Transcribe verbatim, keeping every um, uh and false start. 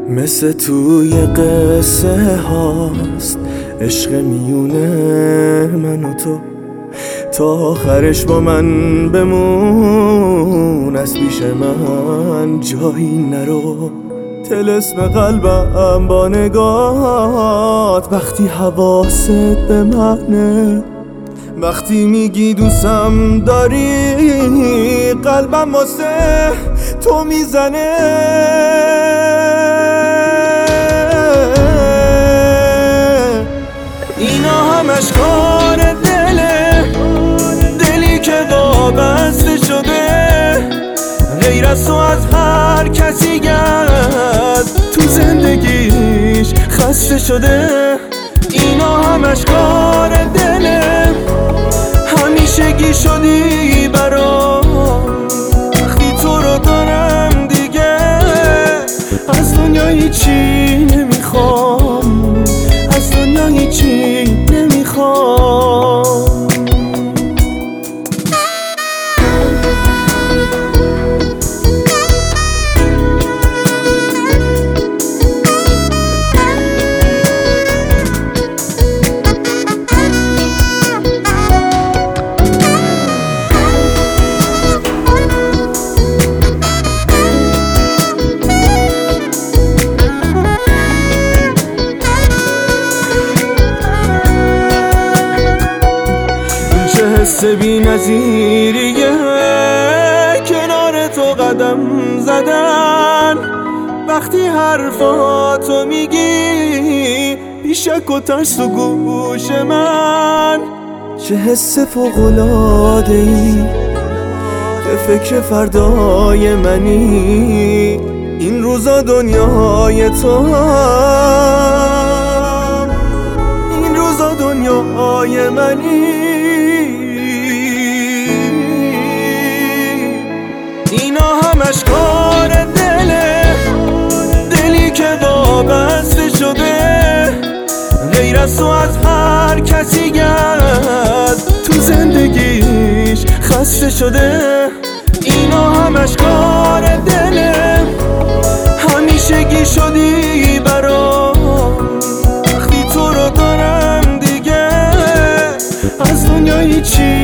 مثل توی قصه هاست عشق میونه من و تو، تا آخرش با من بمون، از پیش من جایی نرو. طلسم قلبم با نگات، وقتی حواست به منه، وقتی میگی دوستم داری، قلبم واسه تو میزنه. اینا همش کار دله، دلی که وابسته شده، غیر از تو از هر کسی گرد تو زندگیش خسته شده. اینا همش کار دله، همیشگی شدی برام، وقتی تو رو دارم دیگه از دنیا هیچی نمیخوام، از دنیا هیچی نمیخوام. حس بی نظیریه کنار تو قدم زدن، وقتی حرفاتو میگی بی شک و ترس و گوش من. چه حس فوق‌العاده‌ای که فکر فردای منی، این روزا دنیای تو هم، این روزا دنیای منی. اینا همش کار دله، دلی که وابسته شده، غیر از تو از هر کسی گرد تو زندگیش خسته شده. اینا همش کار دله، همیشگی شدی برام، وقتی تو رو دارم دیگه از دنیا هیچی